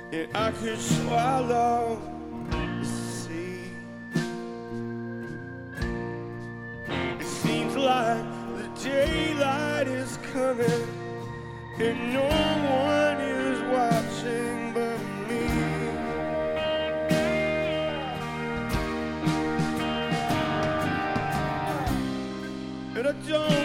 and I could swallow the sea. It seems like the daylight is coming, and no one is watching but me. And I don't